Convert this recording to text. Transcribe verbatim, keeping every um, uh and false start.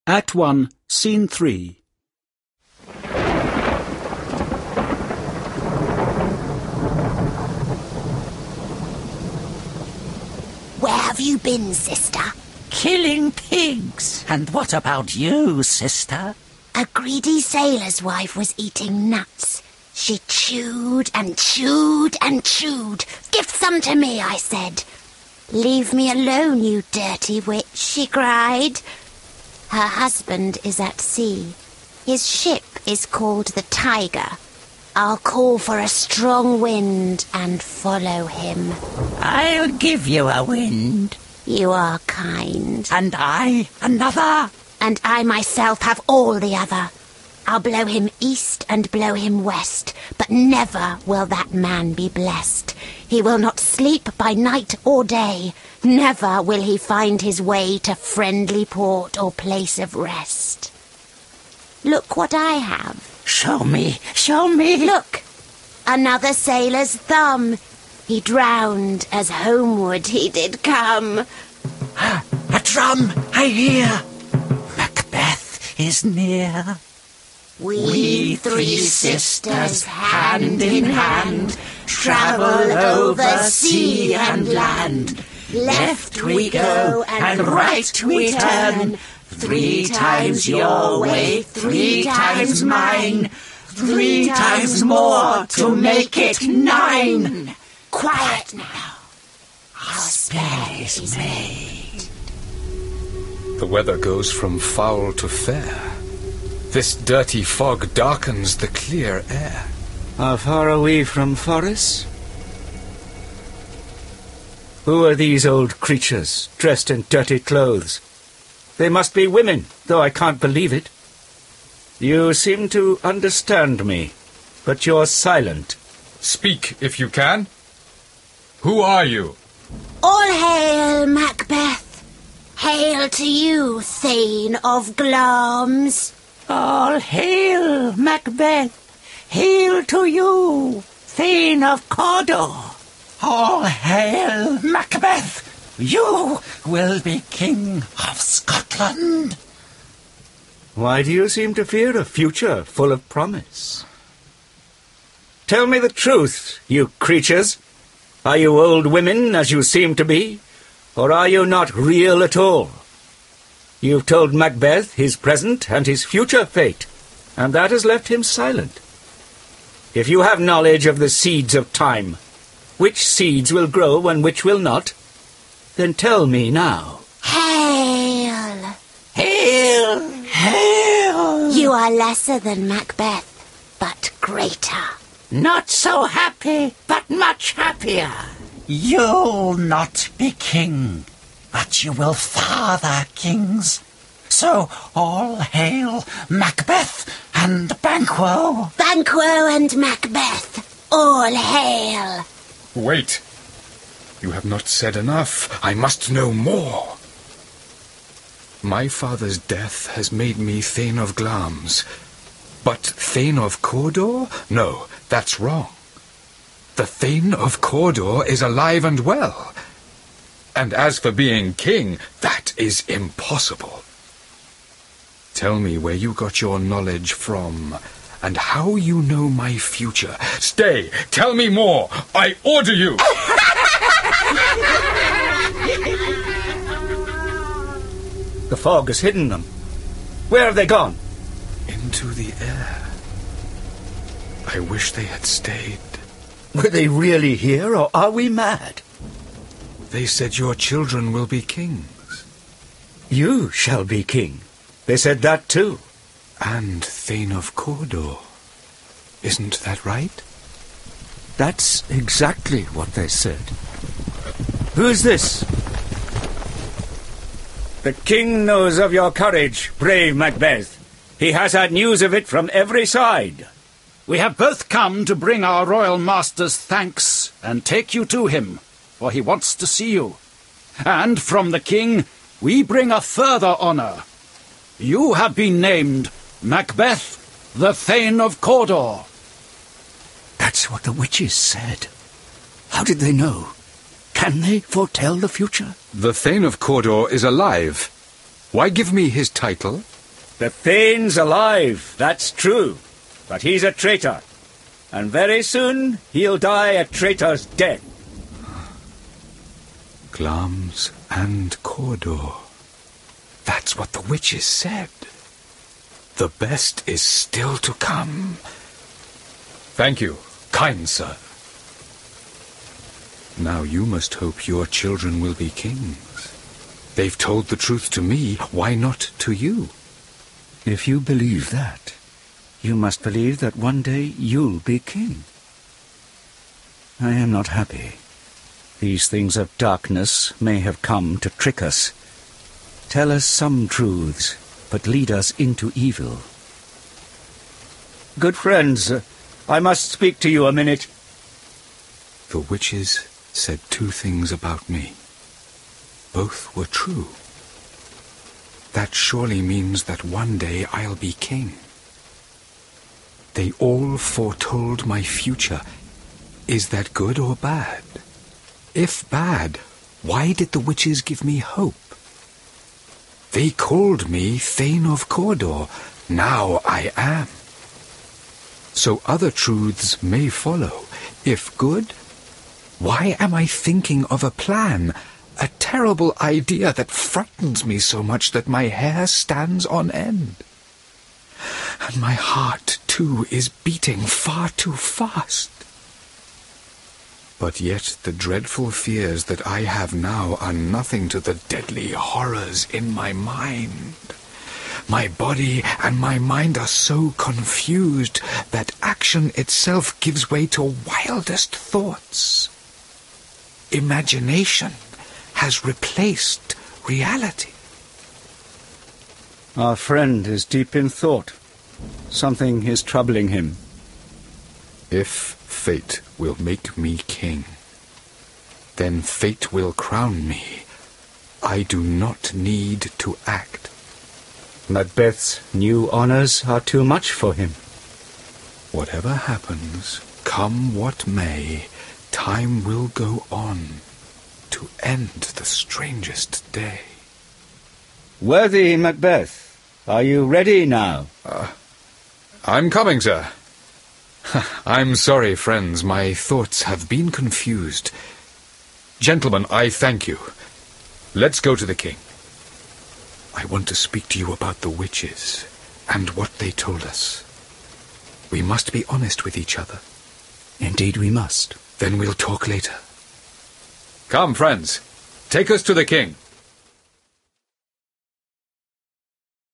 Act one, Scene three. Where have you been, sister? Killing pigs. And what about you, sister? A greedy sailor's wife was eating nuts. She chewed and chewed and chewed. Give some to me, I said. Leave me alone, you dirty witch, she cried. Her husband is at sea. His ship is called the Tiger. I'll call for a strong wind and follow him. I'll give you a wind. You are kind. And I another. And I myself have all the other. I'll blow him east and blow him west, but never will that man be blessed. He will not sleep by night or day. Never will he find his way to friendly port or place of rest. Look what I have. Show me, show me. Look, another sailor's thumb. He drowned as homeward he did come. A drum, I hear. Macbeth is near. We, We three sisters, hand in hand, travel over sea and land. Left we go and right we turn. Three times your way, three times mine. Three times more to make it nine. Quiet now. Our spell is made. The weather goes from foul to fair. This dirty fog darkens the clear air. How far are we from Forres? Who are these old creatures, dressed in dirty clothes? They must be women, though I can't believe it. You seem to understand me, but you're silent. Speak, if you can. Who are you? All hail, Macbeth. Hail to you, Thane of Glamis. All hail, Macbeth. Hail to you, Thane of Cawdor. All hail, Macbeth. You will be King of Scotland. Why do you seem to fear a future full of promise? Tell me the truth, you creatures. Are you old women, as you seem to be? Or are you not real at all? You've told Macbeth his present and his future fate, and that has left him silent. If you have knowledge of the seeds of time, which seeds will grow and which will not, then tell me now. Hail. Hail, hail. You are lesser than Macbeth, but greater. Not so happy, but much happier. You'll not be king, but you will father kings. So all hail Macbeth and Banquo. Banquo and Macbeth, all hail. Wait. You have not said enough. I must know more. My father's death has made me Thane of Glamis. But Thane of Cawdor? No, that's wrong. The Thane of Cawdor is alive and well. And as for being king, that is impossible. Tell me where you got your knowledge from, and how you know my future. Stay, tell me more. I order you. The fog has hidden them. Where have they gone? Into the air. I wish they had stayed. Were they really here, or are we mad? They said your children will be kings. You shall be king. They said that too. And Thane of Cawdor. Isn't that right? That's exactly what they said. Who is this? The king knows of your courage, brave Macbeth. He has had news of it from every side. We have both come to bring our royal master's thanks and take you to him, for he wants to see you. And from the king, we bring a further honour. You have been named Macbeth, the Thane of Cawdor. That's what the witches said. How did they know? Can they foretell the future? The Thane of Cawdor is alive. Why give me his title? The Thane's alive, that's true. But he's a traitor. And very soon he'll die a traitor's death. Glamis and Cawdor. That's what the witches said. The best is still to come. Thank you, kind sir. Now you must hope your children will be kings. They've told the truth to me, why not to you? If you believe that, you must believe that one day you'll be king. I am not happy. These things of darkness may have come to trick us. Tell us some truths, but lead us into evil. Good friends, I must speak to you a minute. The witches said two things about me. Both were true. That surely means that one day I'll be king. They all foretold my future. Is that good or bad? If bad, why did the witches give me hope? They called me Thane of Cawdor. Now I am. So other truths may follow. If good, why am I thinking of a plan, a terrible idea that frightens me so much that my hair stands on end? And my heart, too, is beating far too fast. But yet the dreadful fears that I have now are nothing to the deadly horrors in my mind. My body and my mind are so confused that action itself gives way to wildest thoughts. Imagination has replaced reality. Our friend is deep in thought. Something is troubling him. If fate will make me king, then fate will crown me. I do not need to act. Macbeth's new honors are too much for him. Whatever happens, come what may, time will go on to end the strangest day. Worthy Macbeth, are you ready now? Uh, I'm coming, sir. I'm sorry, friends, my thoughts have been confused. Gentlemen, I thank you. Let's go to the king. I want to speak to you about the witches and what they told us. We must be honest with each other. Indeed we must. Then we'll talk later. Come, friends. Take us to the king.